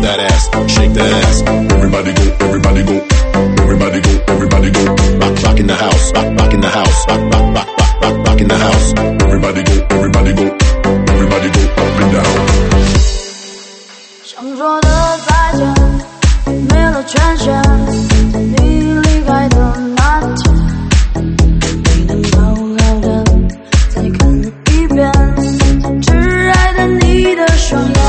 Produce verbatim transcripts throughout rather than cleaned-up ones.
that ass, shake that ass. Everybody go, everybody go, everybody go, everybody go. Rock, rock in the house, rock, rock in the house, rock, rock, rock, rock, rock, rock in the house. Everybody go, everybody go, everybody go up and down. 想说的再见，没了权限，在你离开的那天，没能好好的再看了一遍，只爱的你的双眼。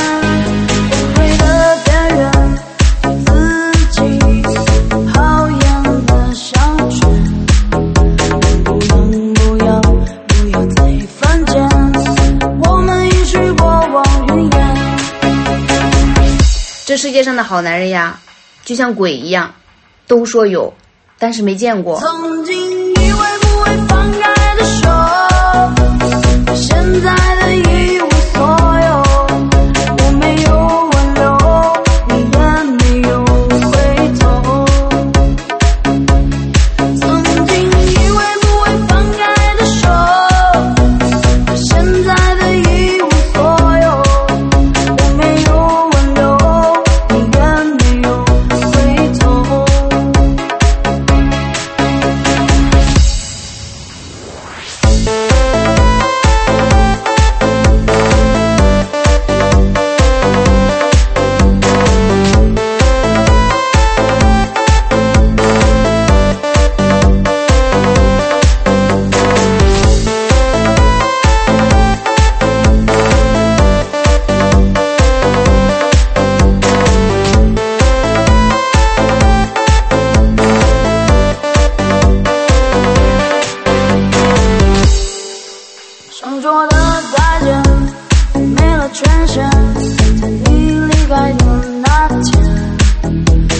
这世界上的好男人呀，就像鬼一样，都说有，但是没见过。 曾经以为不会放开的手，现在的一无所有。我没有挽留，你也没有回头。曾经以为不会放开的手，现在的一无所有。我没有挽留。想说的再见，没了权限，在你离开的那天。